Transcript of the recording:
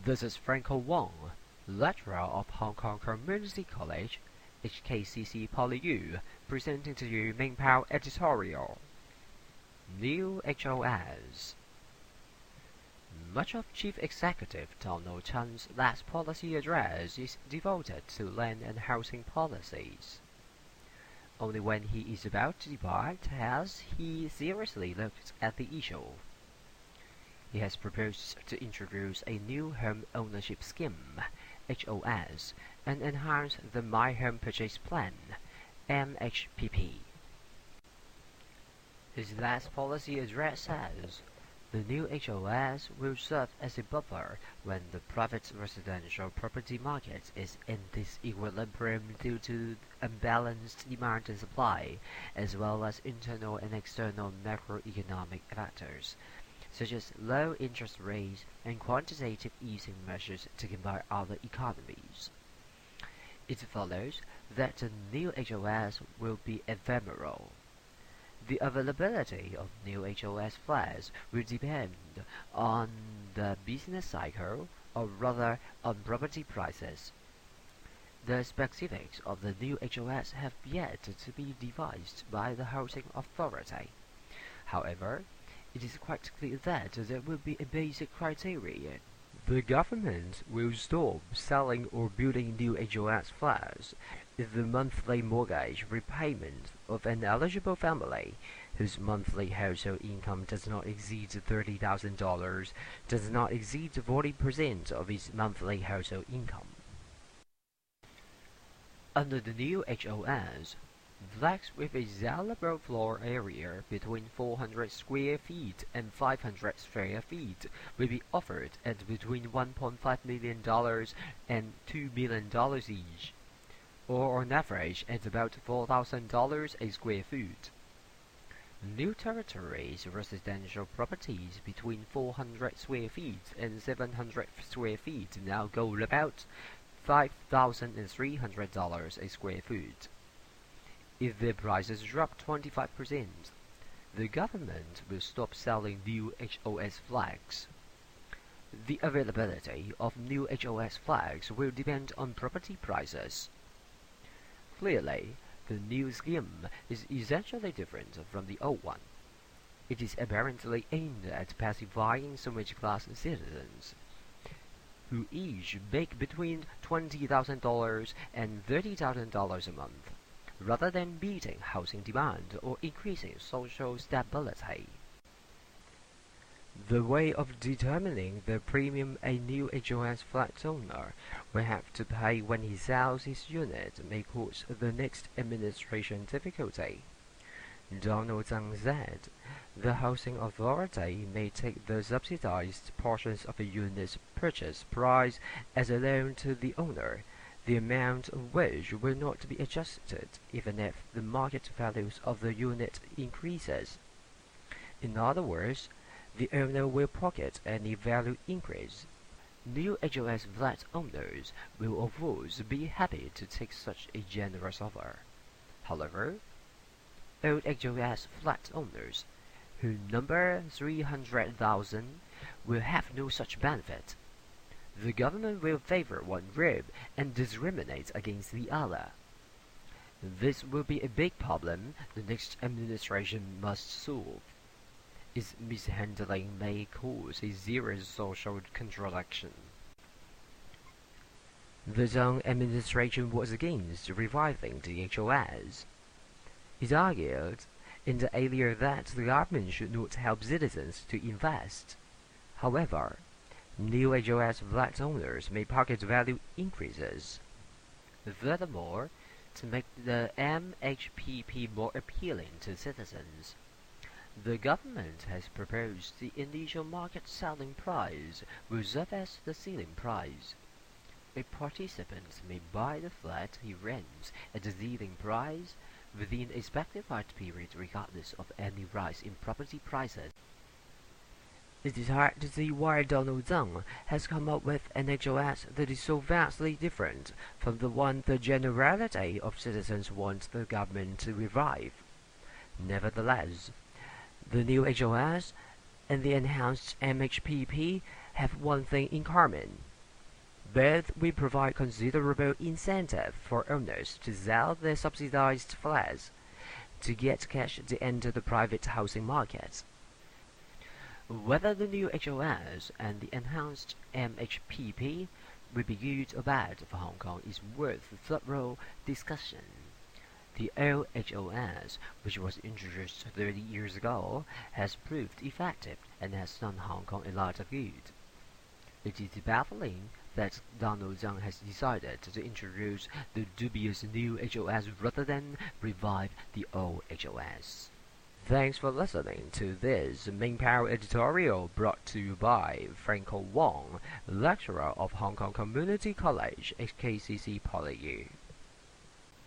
This is Franco Wong, lecturer of Hong Kong Community College, HKCC PolyU, presenting to you Ming Pao editorial. New HOS. Much of Chief Executive Donald Tsang's last policy address is devoted to land and housing policies. Only when he is about to depart has he seriously looked at the issue. He has proposed to introduce a new home ownership scheme, HOS, and enhance the My Home Purchase Plan, MHPP. His last policy address says, the new HOS will serve as a buffer when the private residential property market is in disequilibrium due to unbalanced demand and supply, as well as internal and external macroeconomic factors, such as low interest rates and quantitative easing measures taken by other economies. It follows that the new HOS will be ephemeral. The availability of new HOS flats will depend on the business cycle, or rather on property prices. The specifics of the new HOS have yet to be devised by the Housing Authority. However, it is quite clear that there will be a basic criterion. The government will stop selling or building new HOS flats if the monthly mortgage repayment of an eligible family whose monthly household income does not exceed $30,000 does not exceed 40% of its monthly household income. Under the new HOS, flats with a sellable floor area between 400 square feet and 500 square feet will be offered at between $1.5 million and $2 million each, or on average at about $4,000 a square foot. New territories residential properties between 400 square feet and 700 square feet now go about $5,300 a square foot. If their prices drop 25%, the government will stop selling new HOS flags. The availability of new HOS flags will depend on property prices. Clearly, the new scheme is essentially different from the old one. It is apparently aimed at pacifying some middle-class citizens, who each make between $20,000 and $30,000 a month, rather than beating housing demand or increasing social stability. The way of determining the premium a new HOS flat owner will have to pay when he sells his unit may cause the next administration difficulty. Donald Tsang said, the Housing Authority may take the subsidized portions of a unit's purchase price as a loan to the owner, the amount of which will not be adjusted even if the market values of the unit increases. In other words, the owner will pocket any value increase. New HOS flat owners will of course be happy to take such a generous offer. However, old HOS flat owners, who number 300,000, will have no such benefit. The government will favor one group and discriminate against the other. This will be a big problem the next administration must solve. Its mishandling may cause a serious social contradiction. The Tsang administration was against reviving the HOS. It argued in earlier that the government should not help citizens to invest. However, new HOS flat owners may pocket value increases. Furthermore, to make the MHPP more appealing to citizens, the government has proposed the initial market selling price will serve as the ceiling price. A participant may buy the flat he rents at the ceiling price within a specified period regardless of any rise in property prices. It is hard to see why Donald Tsang has come up with an HOS that is so vastly different from the one the generality of citizens want the government to revive. Nevertheless, the new HOS and the enhanced MHPP have one thing in common. Both will provide considerable incentive for owners to sell their subsidized flats to get cash to enter the private housing market. Whether the new HOS and the enhanced MHPP will be good or bad for Hong Kong is worth thorough discussion. The old HOS, which was introduced 30 years ago, has proved effective and has done Hong Kong a lot of good. It is baffling that Donald Tsang has decided to introduce the dubious new HOS rather than revive the old HOS. Thanks for listening to this Main Power editorial brought to you by Franco Wong, lecturer of Hong Kong Community College, HKCC PolyU.